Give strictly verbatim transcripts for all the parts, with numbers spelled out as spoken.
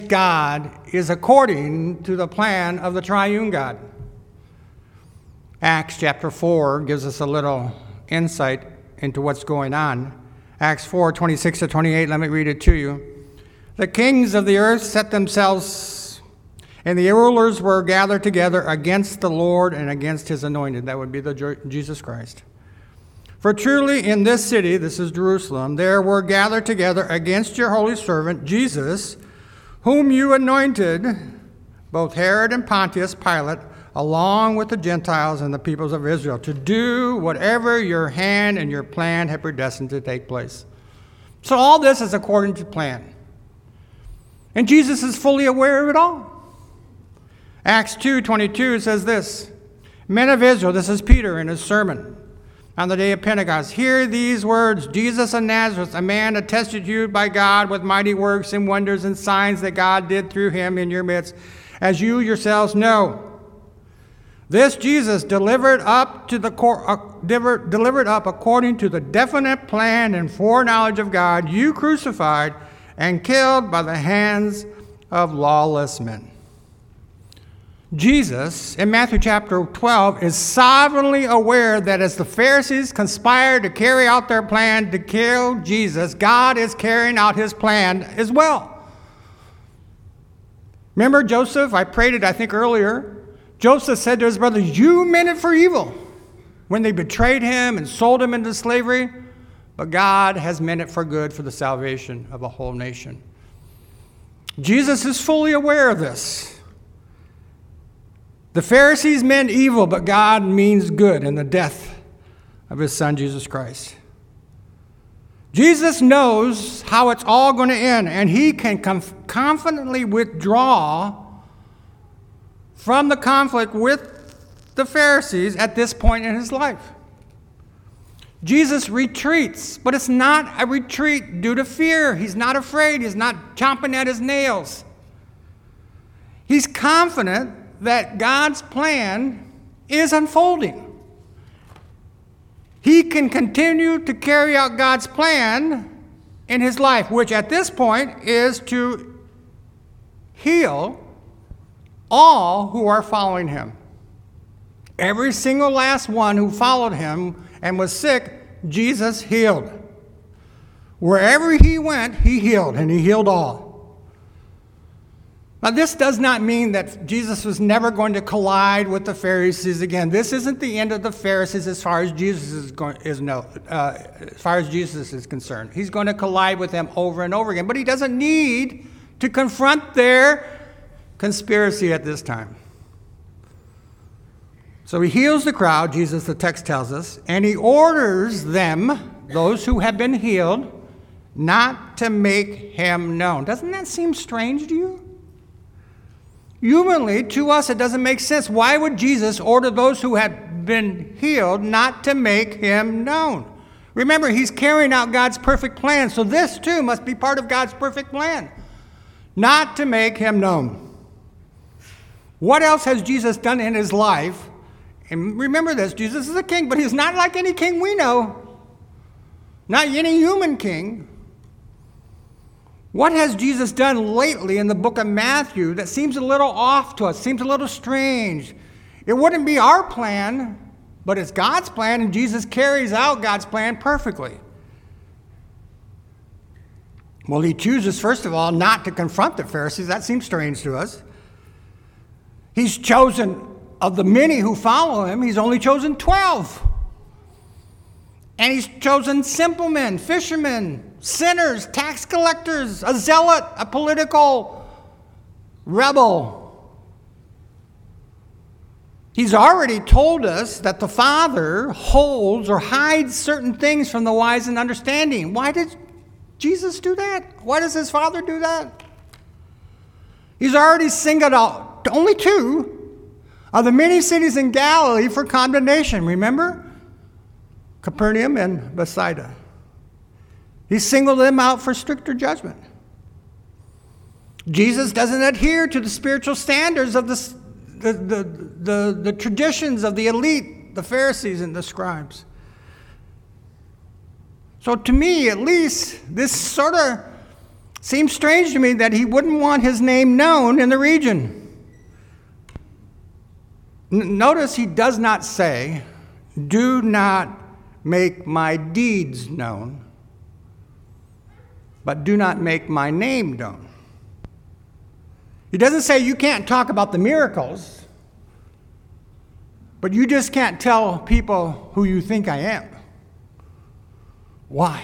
God is according to the plan of the triune God. Acts chapter four gives us a little insight into what's going on. Acts four, twenty-six to twenty-eight, let me read it to you. The kings of the earth set themselves, and the rulers were gathered together against the Lord and against his anointed. That would be the Jesus Christ. For truly in this city, this is Jerusalem, there were gathered together against your holy servant, Jesus, whom you anointed, both Herod and Pontius Pilate, along with the Gentiles and the peoples of Israel, to do whatever your hand and your plan had predestined to take place. So all this is according to plan. And Jesus is fully aware of it all. Acts two twenty-two says this, Men of Israel, this is Peter in his sermon on the day of Pentecost, hear these words, Jesus of Nazareth, a man attested to you by God with mighty works and wonders and signs that God did through him in your midst, as you yourselves know. This Jesus delivered up to the uh, delivered up according to the definite plan and foreknowledge of God, you crucified and killed by the hands of lawless men. Jesus, in Matthew chapter twelve, is sovereignly aware that as the Pharisees conspired to carry out their plan to kill Jesus, God is carrying out his plan as well. Remember Joseph? I prayed it, I think, earlier. Joseph said to his brothers, you meant it for evil when they betrayed him and sold him into slavery, but God has meant it for good for the salvation of a whole nation. Jesus is fully aware of this. The Pharisees meant evil, but God means good in the death of his son, Jesus Christ. Jesus knows how it's all going to end, and he can conf- confidently withdraw from the conflict with the Pharisees at this point in his life. Jesus retreats, but it's not a retreat due to fear. He's not afraid. He's not chomping at his nails. He's confident that God's plan is unfolding. He can continue to carry out God's plan in his life, which at this point is to heal all who are following him. Every single last one who followed him and was sick, Jesus healed. Wherever he went, he healed, and he healed all. Now, this does not mean that Jesus was never going to collide with the Pharisees again. This isn't the end of the Pharisees as far as Jesus is going, is no, uh, as far as Jesus is concerned. He's going to collide with them over and over again, but he doesn't need to confront their conspiracy at this time. So he heals the crowd, Jesus, the text tells us, and he orders them, those who have been healed, not to make him known. Doesn't that seem strange to you? Humanly, to us, it doesn't make sense. Why would Jesus order those who have been healed not to make him known? Remember, he's carrying out God's perfect plan, so this too must be part of God's perfect plan, not to make him known. What else has Jesus done in his life? And remember this, Jesus is a king, but he's not like any king we know. Not any human king. What has Jesus done lately in the book of Matthew that seems a little off to us, seems a little strange? It wouldn't be our plan, but it's God's plan, and Jesus carries out God's plan perfectly. Well, he chooses, first of all, not to confront the Pharisees. That seems strange to us. He's chosen, of the many who follow him, he's only chosen twelve. And he's chosen simple men, fishermen, sinners, tax collectors, a zealot, a political rebel. He's already told us that the Father holds or hides certain things from the wise and understanding. Why did Jesus do that? Why does his Father do that? He's already singled out only two of the many cities in Galilee for condemnation. Remember? Capernaum and Bethsaida. He singled them out for stricter judgment. Jesus doesn't adhere to the spiritual standards of the, the, the, the, the traditions of the elite, the Pharisees and the scribes. So to me, at least, this sort of Seems strange to me that he wouldn't want his name known in the region. N- notice he does not say, do not make my deeds known, but do not make my name known. He doesn't say you can't talk about the miracles, but you just can't tell people who you think I am. Why?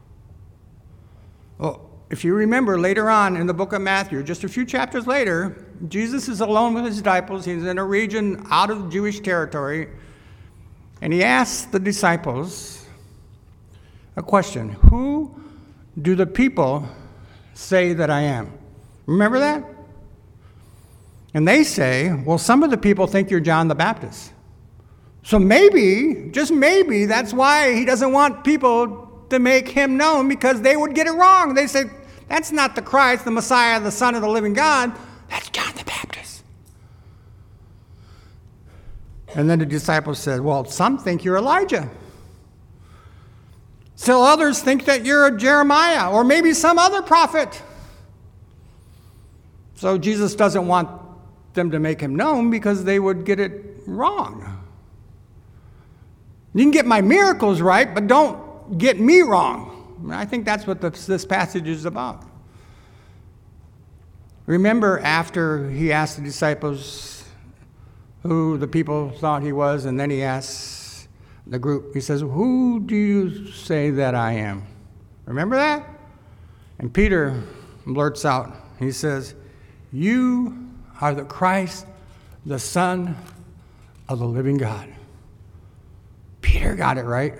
Well, if you remember later on in the book of Matthew, just a few chapters later, Jesus is alone with his disciples. He's in a region out of Jewish territory, and he asks the disciples a question. Who do the people say that I am? Remember that? And they say, well, some of the people think you're John the Baptist. So maybe, just maybe, that's why he doesn't want people to make him known, because they would get it wrong. They say, that's not the Christ, the Messiah, the Son of the living God. That's John the Baptist. And then the disciples said, well, some think you're Elijah. Still others think that you're a Jeremiah or maybe some other prophet. So Jesus doesn't want them to make him known because they would get it wrong. You can get my miracles right, but don't get me wrong. I think that's what this, this passage is about. Remember, after he asked the disciples who the people thought he was, and then he asks the group, he says, who do you say that I am? Remember that? And Peter blurts out, he says, you are the Christ, the Son of the living God. Peter got it right.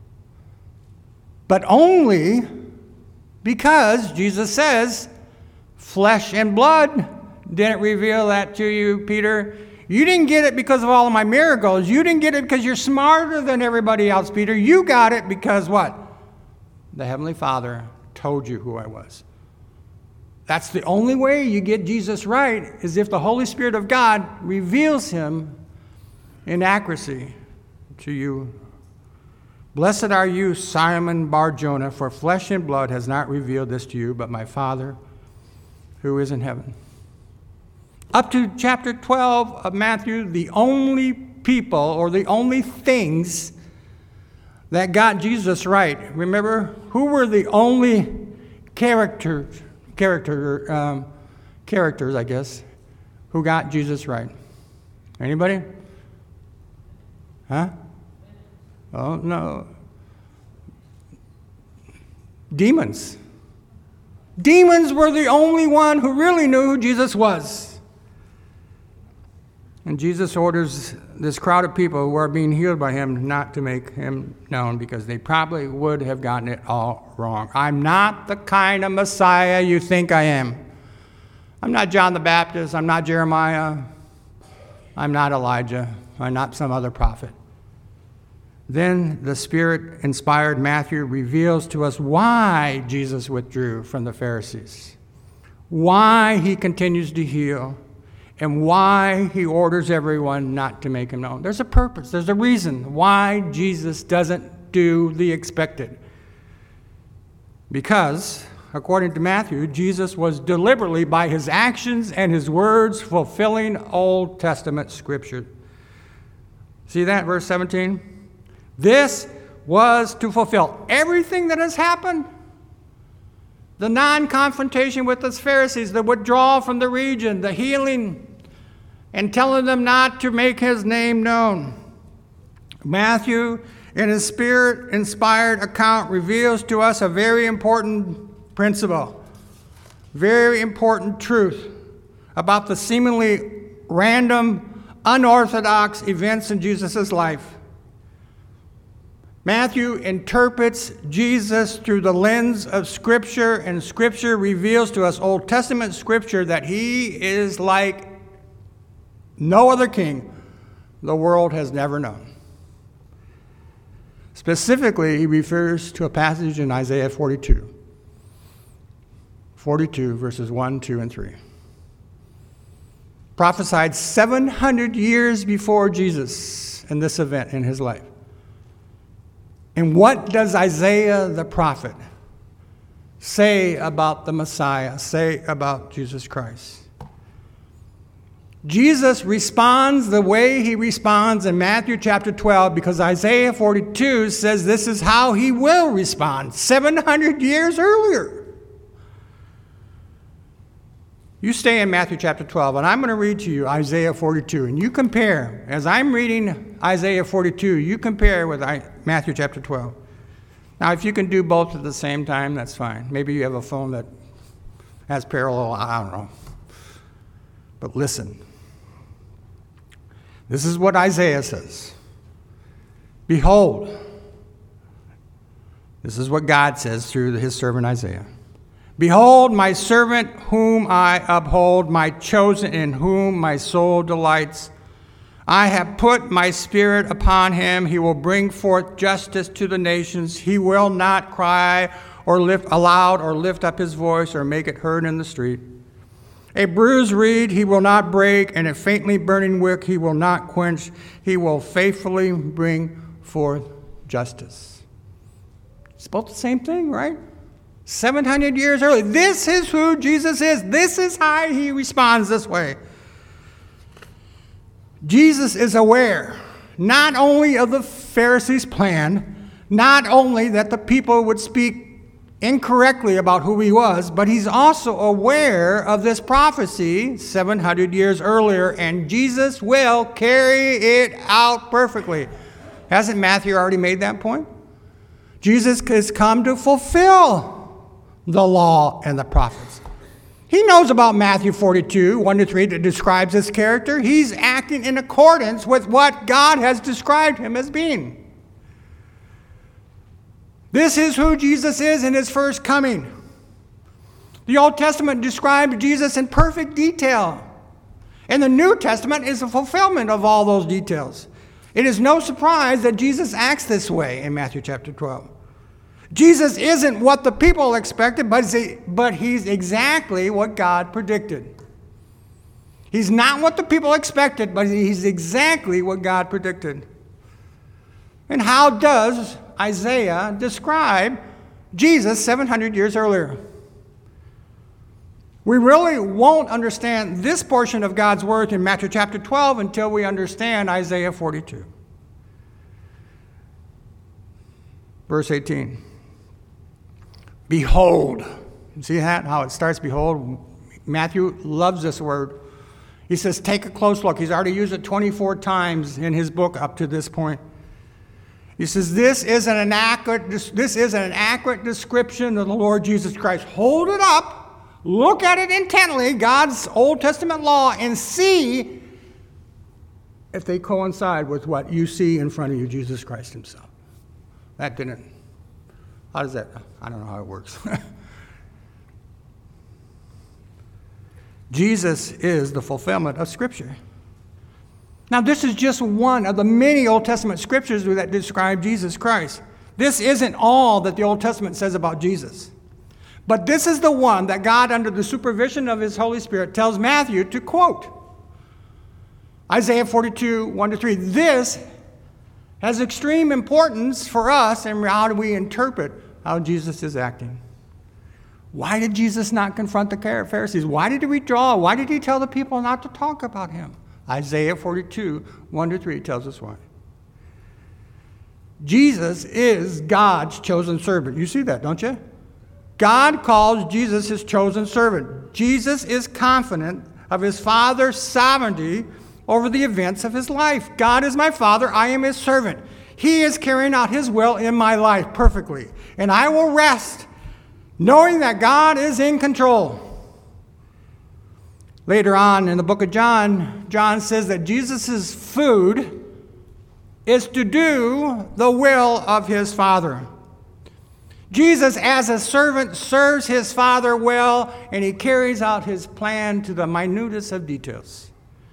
But only because Jesus says, flesh and blood didn't reveal that to you, Peter. You didn't get it because of all of my miracles. You didn't get it because you're smarter than everybody else, Peter. You got it because what? The Heavenly Father told you who I was. That's the only way you get Jesus right, is if the Holy Spirit of God reveals him in accuracy to you. Blessed are you, Simon Bar-Jonah, for flesh and blood has not revealed this to you, but my Father who is in heaven. Up to chapter twelve of Matthew, the only people or the only things that got Jesus right. Remember, who were the only characters, character, um, characters, I guess, who got Jesus right? Anybody? Huh? Oh, no. Demons. Demons were the only one who really knew who Jesus was. And Jesus orders this crowd of people who are being healed by him not to make him known, because they probably would have gotten it all wrong. I'm not the kind of Messiah you think I am. I'm not John the Baptist. I'm not Jeremiah. I'm not Elijah. I'm not some other prophet. Then the Spirit-inspired Matthew reveals to us why Jesus withdrew from the Pharisees, why he continues to heal, and why he orders everyone not to make him known. There's a purpose. There's a reason why Jesus doesn't do the expected. Because, according to Matthew, Jesus was deliberately, by his actions and his words, fulfilling Old Testament scripture. See that, verse seventeen? This was to fulfill everything that has happened. The non-confrontation with the Pharisees, the withdrawal from the region, the healing, and telling them not to make his name known. Matthew, in his Spirit-inspired account, reveals to us a very important principle, very important truth about the seemingly random, unorthodox events in Jesus' life. Matthew interprets Jesus through the lens of Scripture, and Scripture reveals to us, Old Testament Scripture, that he is like no other king the world has never known. Specifically, he refers to a passage in Isaiah forty-two. forty-two, verses one, two, and three. Prophesied seven hundred years before Jesus in this event in his life. And what does Isaiah the prophet say about the Messiah, say about Jesus Christ. Jesus responds the way he responds in Matthew chapter twelve because Isaiah forty-two says this is how he will respond seven hundred years earlier. You stay in Matthew chapter twelve, and I'm going to read to you Isaiah forty-two, and you compare. As I'm reading Isaiah forty-two, you compare with Matthew chapter twelve. Now, if you can do both at the same time, that's fine. Maybe you have a phone that has parallel, I don't know. But listen. This is what Isaiah says. Behold, this is what God says through his servant Isaiah. Behold, my servant whom I uphold, my chosen in whom my soul delights. I have put my spirit upon him. He will bring forth justice to the nations. He will not cry or lift aloud or lift up his voice or make it heard in the street. A bruised reed he will not break, and a faintly burning wick he will not quench. He will faithfully bring forth justice. It's both the same thing, right? seven hundred years early. This is who Jesus is. This is how he responds this way. Jesus is aware not only of the Pharisees' plan, not only that the people would speak incorrectly about who he was, but he's also aware of this prophecy seven hundred years earlier, and Jesus will carry it out perfectly. Hasn't Matthew already made that point? Jesus has come to fulfill the law and the prophets. He knows about Matthew forty-two, one to three, that describes his character. He's acting in accordance with what God has described him as being. This is who Jesus is in his first coming. The Old Testament described Jesus in perfect detail. And the New Testament is a fulfillment of all those details. It is no surprise that Jesus acts this way in Matthew chapter twelve. Jesus isn't what the people expected, but he's exactly what God predicted. He's not what the people expected, but he's exactly what God predicted. And how does Isaiah describe Jesus seven hundred years earlier? We really won't understand this portion of God's word in Matthew chapter twelve until we understand Isaiah forty-two. Verse eighteen. Behold. You see that? How it starts, behold. Matthew loves this word. He says, take a close look. He's already used it twenty-four times in his book up to this point. He says, this isn't an accurate, this isn't an accurate description of the Lord Jesus Christ. Hold it up, look at it intently, God's Old Testament law, and see if they coincide with what you see in front of you, Jesus Christ himself. That didn't, how does that, I don't know how it works. Jesus is the fulfillment of Scripture. Now, this is just one of the many Old Testament scriptures that describe Jesus Christ. This isn't all that the Old Testament says about Jesus. But this is the one that God, under the supervision of his Holy Spirit, tells Matthew to quote. Isaiah forty-two, one to three. This has extreme importance for us and how do we interpret how Jesus is acting. Why did Jesus not confront the Pharisees? Why did he withdraw? Why did he tell the people not to talk about him? Isaiah forty-two, one to three tells us why. Jesus is God's chosen servant. You see that, don't you? God calls Jesus his chosen servant. Jesus is confident of his Father's sovereignty over the events of his life. God is my Father. I am his servant. He is carrying out his will in my life perfectly. And I will rest knowing that God is in control. Later on in the book of John, John says that Jesus' food is to do the will of his Father. Jesus, as a servant, serves his Father well, and he carries out his plan to the minutest of details.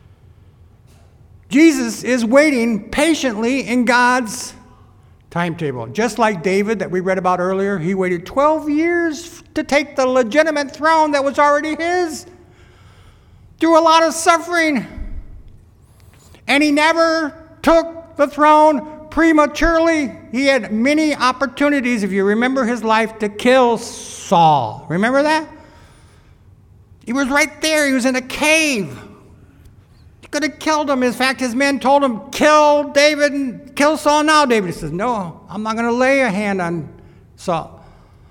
Jesus is waiting patiently in God's timetable. Just like David that we read about earlier, he waited twelve years to take the legitimate throne that was already his. Through a lot of suffering. And he never took the throne prematurely. he had many opportunities, if you remember his life, to kill Saul. Remember that? He was right there. He was in a cave. He could have killed him. In fact, his men told him, kill David and kill Saul now. David says, no, I'm not going to lay a hand on Saul.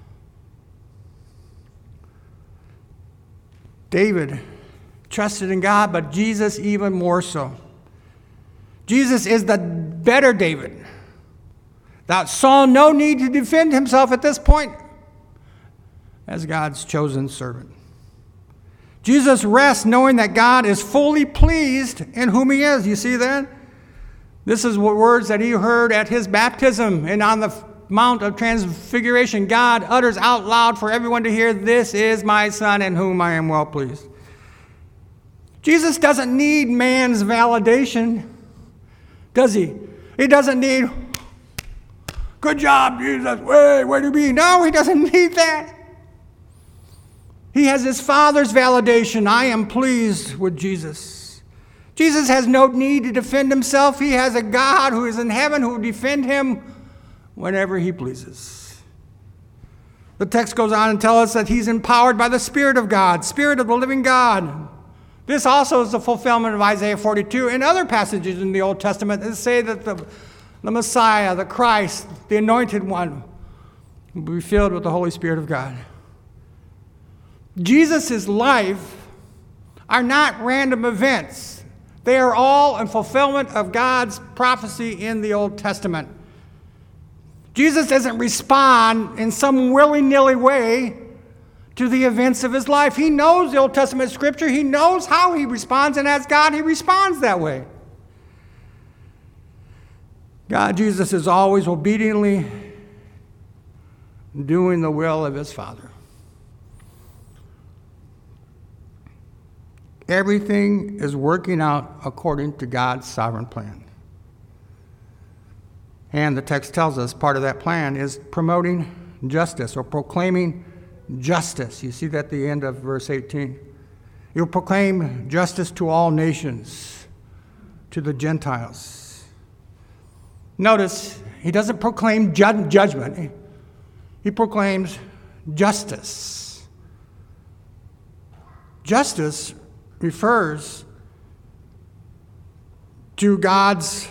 David trusted in God, but Jesus even more so. Jesus is the better David. That Saul no need to defend himself at this point as God's chosen servant. Jesus rests knowing that God is fully pleased in whom he is. You see that? This is what words that he heard at his baptism and on the Mount of Transfiguration. God utters out loud for everyone to hear, this is my Son in whom I am well pleased. Jesus doesn't need man's validation, does he? He doesn't need, good job, Jesus, way, where do you be? No, he doesn't need that. He has his Father's validation. I am pleased with Jesus. Jesus has no need to defend himself. He has a God who is in heaven who will defend him whenever he pleases. The text goes on and tells us that he's empowered by the Spirit of God, Spirit of the living God. This also is the fulfillment of Isaiah forty-two and other passages in the Old Testament that say that the, the Messiah, the Christ, the Anointed One, will be filled with the Holy Spirit of God. Jesus' life are not random events. They are all in fulfillment of God's prophecy in the Old Testament. Jesus doesn't respond in some willy-nilly way to the events of his life. He knows the Old Testament scripture. He knows how he responds, and as God, he responds that way. God, Jesus, is always obediently doing the will of his Father. Everything is working out according to God's sovereign plan. And the text tells us part of that plan is promoting justice or proclaiming justice. You see that at the end of verse eighteen. You'll proclaim justice to all nations, to the Gentiles. Notice, he doesn't proclaim ju- judgment. He proclaims justice. Justice refers to God's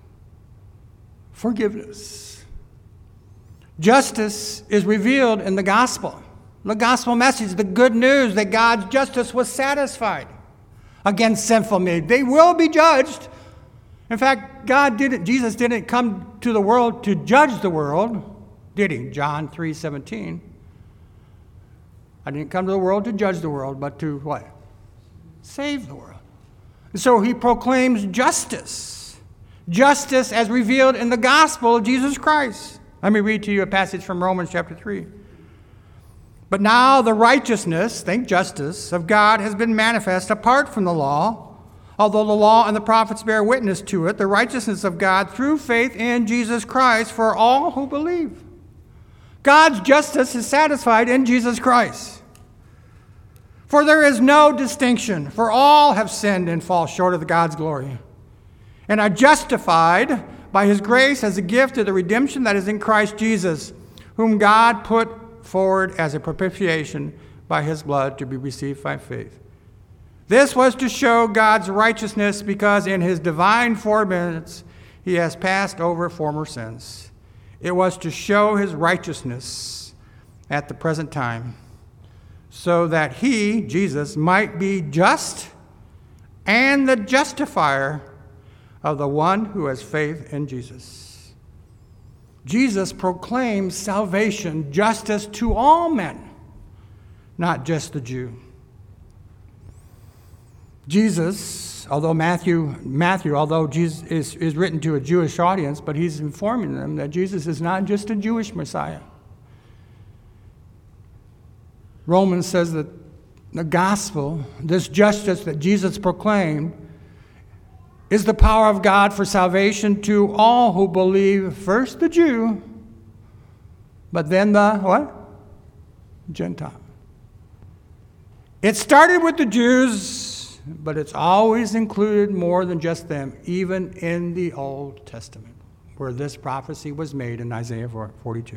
forgiveness. Justice is revealed in the gospel. The gospel message, the good news that God's justice was satisfied against sinful men. They will be judged. In fact, God didn't, Jesus didn't come to the world to judge the world, did he? John three seventeen. I didn't come to the world to judge the world, but to what? Save the world. And so he proclaims justice. Justice as revealed in the gospel of Jesus Christ. Let me read to you a passage from Romans chapter three. But now the righteousness, think justice, of God has been manifest apart from the law. Although the law and the prophets bear witness to it, the righteousness of God through faith in Jesus Christ for all who believe. God's justice is satisfied in Jesus Christ. For there is no distinction, for all have sinned and fall short of God's glory, and are justified by his grace as a gift of the redemption that is in Christ Jesus, whom God put forward as a propitiation by his blood to be received by faith. This was to show God's righteousness, because in his divine forbearance he has passed over former sins. It was to show his righteousness at the present time, so that he, Jesus, might be just and the justifier of the one who has faith in Jesus. Jesus proclaims salvation, justice to all men, not just the Jew. Jesus, although Matthew, Matthew, although Jesus is, is written to a Jewish audience, but he's informing them that Jesus is not just a Jewish Messiah. Romans says that the gospel, this justice that Jesus proclaimed, is the power of God for salvation to all who believe, first the Jew, but then the what? Gentile. It started with the Jews, but it's always included more than just them, even in the Old Testament, where this prophecy was made in Isaiah forty-two.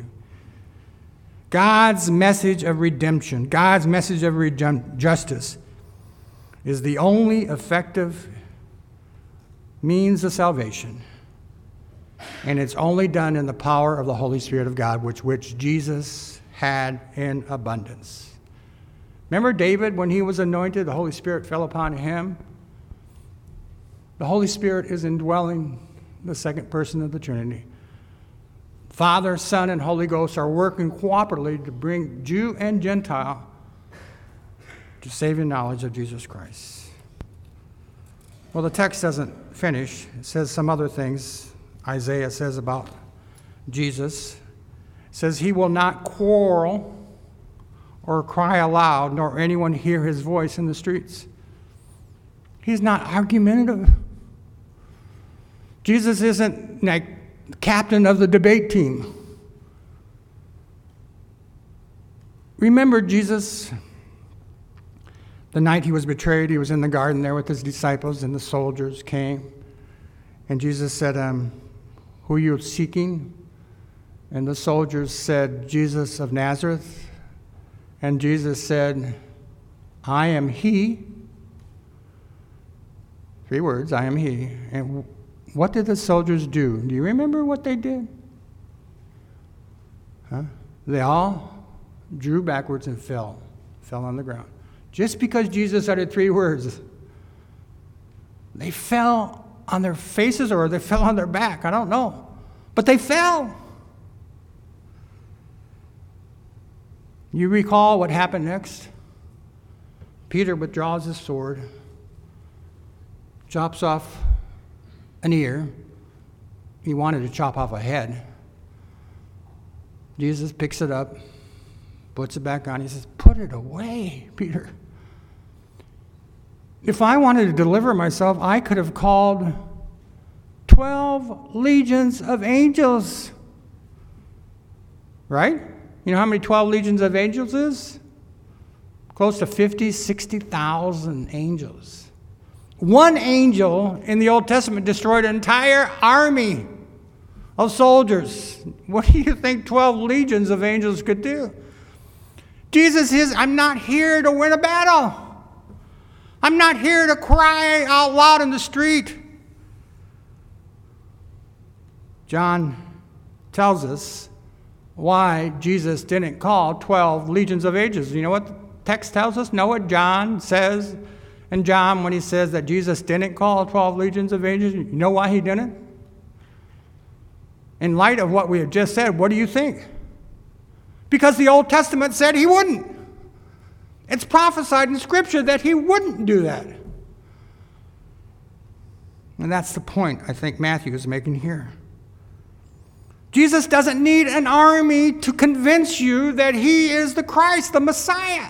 God's message of redemption, God's message of regem- justice is the only effective means of salvation. And it's only done in the power of the Holy Spirit of God, which, which Jesus had in abundance. Remember David, when he was anointed, the Holy Spirit fell upon him? The Holy Spirit is indwelling the second person of the Trinity. Father, Son, and Holy Ghost are working cooperatively to bring Jew and Gentile to saving knowledge of Jesus Christ. Well, the text doesn't finish. It says some other things Isaiah says about Jesus. It says he will not quarrel or cry aloud, nor anyone hear his voice in the streets. He's not argumentative. Jesus isn't like captain of the debate team. Remember Jesus, the night he was betrayed, he was in the garden there with his disciples, and the soldiers came. And Jesus said, um, who are you seeking? And the soldiers said, Jesus of Nazareth. And Jesus said, I am he. Three words, I am he. And what did the soldiers do? Do you remember what they did? Huh? They all drew backwards and fell, fell on the ground. Just because Jesus uttered three words, they fell on their faces or they fell on their back. I don't know. But they fell. You recall what happened next? Peter withdraws his sword, chops off an ear. He wanted to chop off a head. Jesus picks it up, puts it back on. He says, put it away, Peter. If I wanted to deliver myself, I could have called twelve legions of angels. Right? You know how many twelve legions of angels is? Close to fifty, sixty thousand angels. One angel in the Old Testament destroyed an entire army of soldiers. What do you think twelve legions of angels could do? Jesus is, I'm not here to win a battle. I'm not here to cry out loud in the street. John tells us why Jesus didn't call twelve legions of angels. You know what the text tells us? Know what John says in John when he says that Jesus didn't call twelve legions of angels? You know why he didn't? In light of what we have just said, what do you think? Because the Old Testament said he wouldn't. It's prophesied in Scripture that he wouldn't do that. And that's the point I think Matthew is making here. Jesus doesn't need an army to convince you that he is the Christ, the Messiah.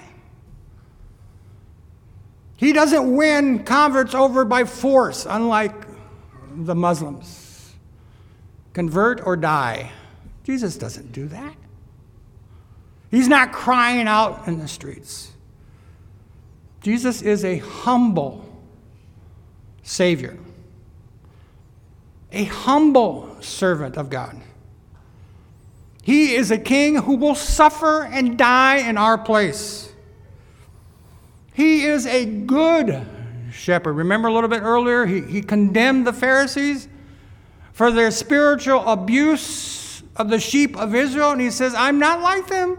He doesn't win converts over by force, unlike the Muslims. Convert or die. Jesus doesn't do that. He's not crying out in the streets. Jesus is a humble Savior, a humble servant of God. He is a king who will suffer and die in our place. He is a good shepherd. Remember a little bit earlier, he, he condemned the Pharisees for their spiritual abuse of the sheep of Israel, and he says, I'm not like them.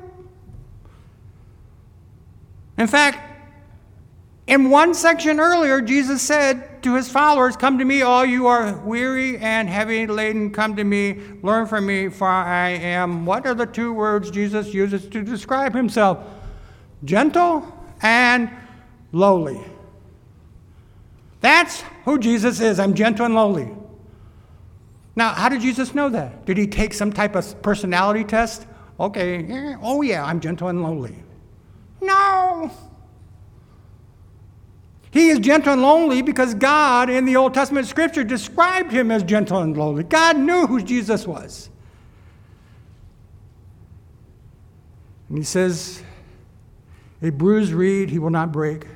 In fact, in one section earlier, Jesus said to his followers, come to me, all you are weary and heavy laden, come to me, learn from me, for I am, what are the two words Jesus uses to describe himself? Gentle and lowly. That's who Jesus is. I'm gentle and lowly. Now, how did Jesus know that? Did he take some type of personality test? Okay, yeah, oh yeah, I'm gentle and lowly. No. He is gentle and lowly because God in the Old Testament Scripture described him as gentle and lowly. God knew who Jesus was. And he says, a bruised reed he will not break.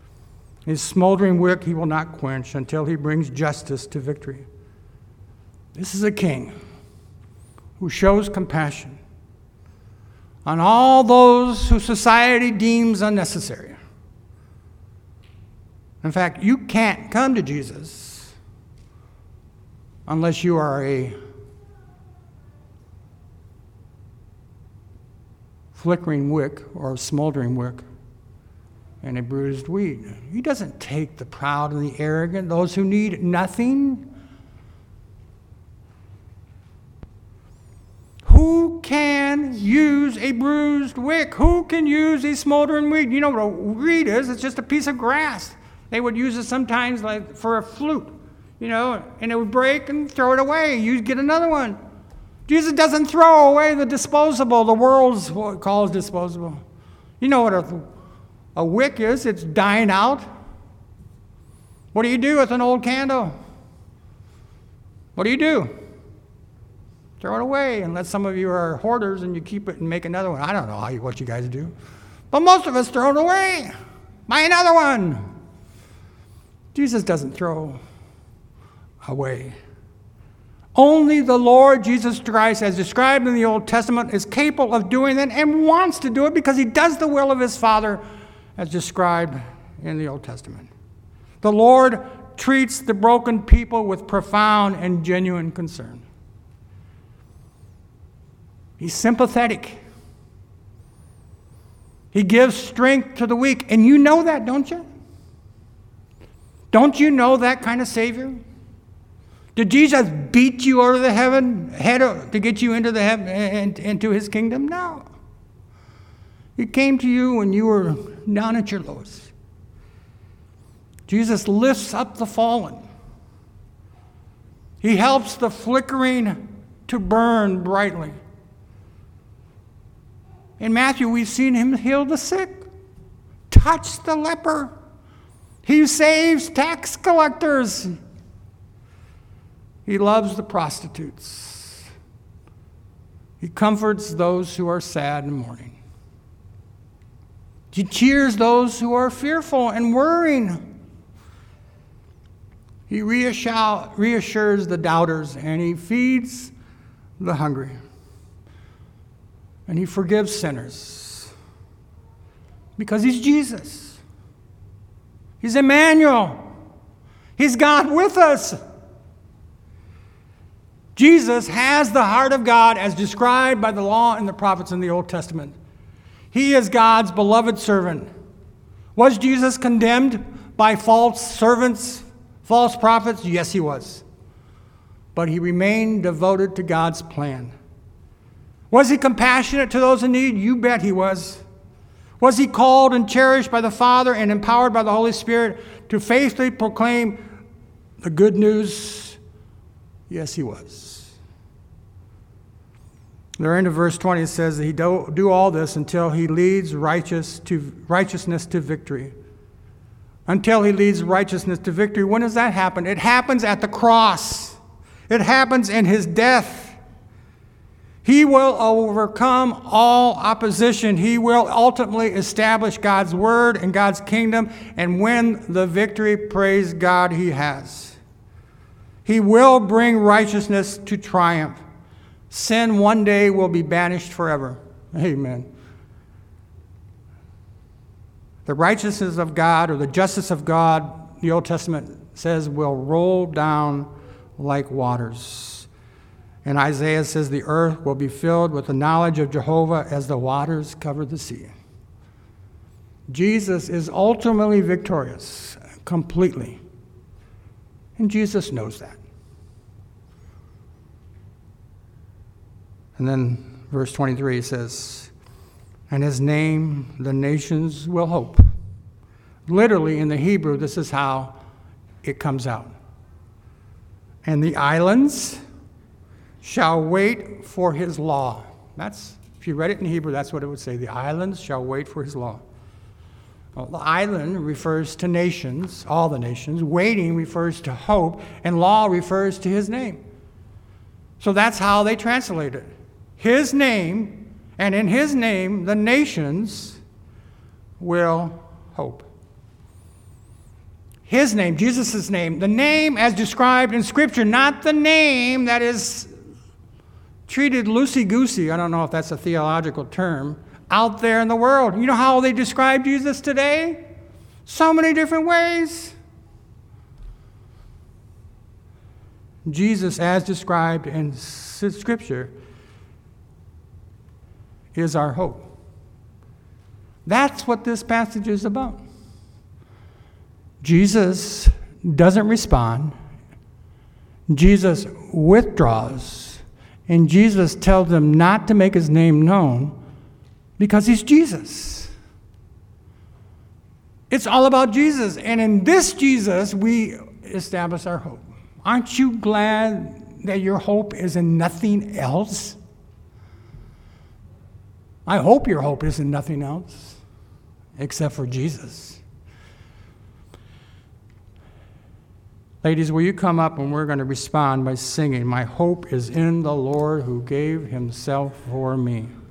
His smoldering wick he will not quench until he brings justice to victory. This is a king who shows compassion on all those who society deems unnecessary. In fact, you can't come to Jesus unless you are a flickering wick or a smoldering wick and a bruised weed. He doesn't take the proud and the arrogant, those who need nothing. Who can use a bruised wick? Who can use a smoldering weed? You know what a reed is? It's just a piece of grass. They would use it sometimes like for a flute, you know, and it would break and throw it away. You'd get another one. Jesus doesn't throw away the disposable. The world's what it calls disposable. You know what a, a wick is? It's dying out. What do you do with an old candle? What do you do? Throw it away, unless some of you are hoarders and you keep it and make another one. I don't know how you, what you guys do. But most of us throw it away. Buy another one. Jesus doesn't throw away. Only the Lord Jesus Christ, as described in the Old Testament, is capable of doing that and wants to do it because he does the will of his Father as described in the Old Testament. The Lord treats the broken people with profound and genuine concern. He's sympathetic. He gives strength to the weak. And you know that, don't you? Don't you know that kind of Savior? Did Jesus beat you over the heaven head to get you into the heaven into his kingdom? No. He came to you when you were down at your lowest. Jesus lifts up the fallen. He helps the flickering to burn brightly. In Matthew, we've seen him heal the sick, touch the leper. He saves tax collectors. He loves the prostitutes. He comforts those who are sad and mourning. He cheers those who are fearful and worrying. He reassures the doubters, and he feeds the hungry. And he forgives sinners because he's Jesus. He's Emmanuel. He's God with us. Jesus has the heart of God as described by the law and the prophets in the Old Testament. He is God's beloved servant. Was Jesus condemned by false servants, false prophets? Yes, he was. But he remained devoted to God's plan. Was he compassionate to those in need? You bet he was. Was he called and cherished by the Father and empowered by the Holy Spirit to faithfully proclaim the good news? Yes, he was. There into verse twenty, it says that he do, do all this until he leads righteous to, righteousness to victory. Until he leads righteousness to victory. When does that happen? It happens at the cross. It happens in his death. He will overcome all opposition. He will ultimately establish God's word and God's kingdom and win the victory, praise God, he has. He will bring righteousness to triumph. Sin one day will be banished forever. Amen. The righteousness of God, or the justice of God, the Old Testament says, will roll down like waters. And Isaiah says the earth will be filled with the knowledge of Jehovah as the waters cover the sea. Jesus is ultimately victorious, completely. And Jesus knows that. And then verse twenty-three says, and his name the nations will hope. Literally in the Hebrew, this is how it comes out. And the islands shall wait for his law. That's, if you read it in Hebrew, that's what it would say. The islands shall wait for his law. Well, the island refers to nations, all the nations. Waiting refers to hope, and law refers to his name. So that's how they translate it. His name, and in his name, the nations will hope. His name, Jesus' name, the name as described in Scripture, not the name that is treated loosey-goosey, I don't know if that's a theological term, out there in the world. You know how they describe Jesus today? So many different ways. Jesus, as described in Scripture, is our hope. That's what this passage is about. Jesus doesn't respond. Jesus withdraws. And Jesus tells them not to make his name known because he's Jesus. It's all about Jesus. And in this Jesus, we establish our hope. Aren't you glad that your hope is in nothing else? I hope your hope is in nothing else except for Jesus. Ladies, will you come up and we're going to respond by singing, "My hope is in the Lord who gave himself for me."